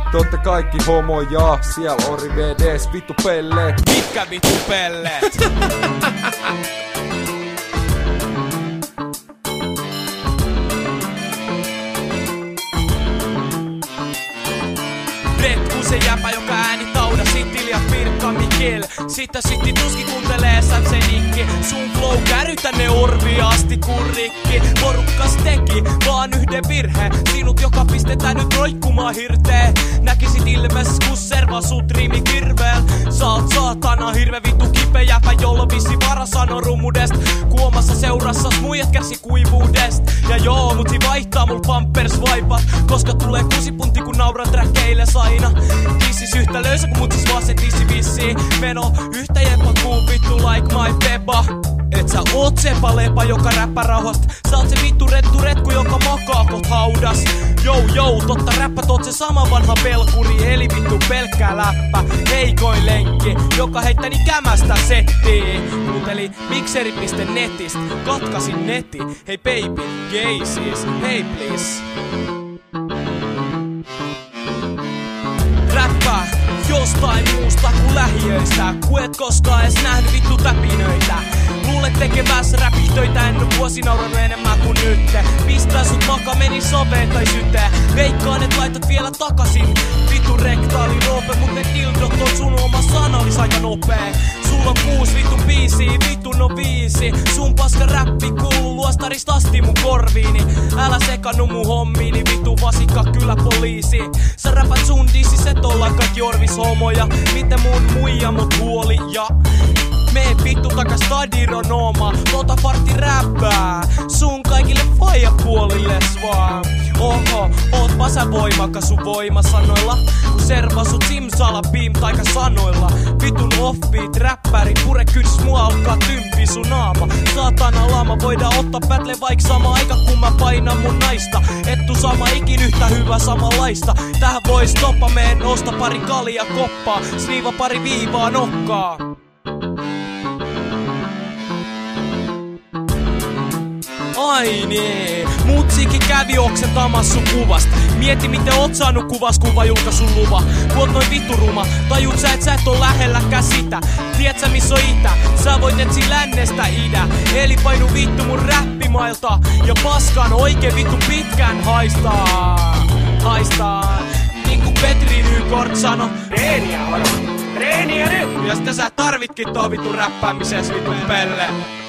Te ootte kaikki homoja, siellä on rivedes, vittu pelleet. Mitkä vittu pelleet? Retku se jäpä, joka ääni tauda, Sittil ja Pirkka Mikkel. Sitä sitti tuski kuuntelee sätsenikki. Sun flow kärrytä ne orvia asti kun rikki. Porukkas teki vaan yhden virheen. Sinut joka pistetään nyt roikkumaan hirteen. Näkisit ilmes kun serva sut riimi kirveel. Sä oot saatana hirve vittu kipeä jäpä, jolla vissi vara sano rummudest. Kuomassa seurassas muijat kärsi kuivuudest. Ja joo, mut si vaihtaa mul pampers vaipat. Koska tulee 6 punti kun naurat räkkeille aina. Dissis yhtä löysä kun mut siis vaan se dissi vissiin. Meno yhtä jeppa kuu vittu like my peppa. Et sä oot sepa lepa, joka räppä rauhat. Sä oot se vittu retku, joka makaa kot haudas. Jou, totta räppät oot se sama vanha pelkuri. Eli vittu pelkkää läppä, heikoin lenkki, joka heittäni kämästä settiin. Kuunteli mikseri.netistä, katkasin neti. Hei baby, gay siis, hei please. Räppää jostain muusta kuin lähiöistä, kun et koskaan edes nähnyt vittu täpinöitä. Luulet tekeväs räpitöitä, en oo vuosi nauranut enemmän kuin nytte. Pistää sut maka, meni soveen tai syteen. Veikkaan et laitat vielä takasin. Vittu rektaali roope, mut ne dildot on sun oma sana olis aika nopee. Sulla on 6 vittu biisiä, vittu no 5. Sun paska räppi kuuluu luostarista asti mun korviini. Älä sekannut mun hommiini, vittu vasikka kyllä poliisi. Sä räpät sun dissis, et ollaan kaikki orvis homoja. Miten mun muija mut huoli ja mee vittu takas stadironooma. Ota parti räppää sun kaikille faijapuolilles vaan. Oho, ootpa sä voimakas sun voimasanoilla. Kun serva sut simsala beam taika sanoilla. Vitun offbeat räppäri pure kyns mua alkaa tympi sun naama. Saatana lama voidaan ottaa pätle vaik sama aika kun mä painan mun naista. Et tuu sama ikin yhtä hyvä samanlaista. Tähän vois toppa meen osta pari kalia koppaa. Sliiva pari viivaa nokkaa. Ai nee, mutsikin kävi oksentamassa sun kuvast. Mieti miten oot saanut kuvas kuvajulkaisun luva. Kun oot noin vittu ruma, tajut sä et sä et oo lähelläkään sitä. Tiedät sä missä on itä, sä voit etsi lännestä idä. Eli painu vittu mun räppimailta. Ja paskaan oikein vittu pitkään haistaa. Niinku Petri Nykort sano. Treeniä nyt! Ja sitä sä tarvitkin tohon vittu räppäämiseen vittu pelle.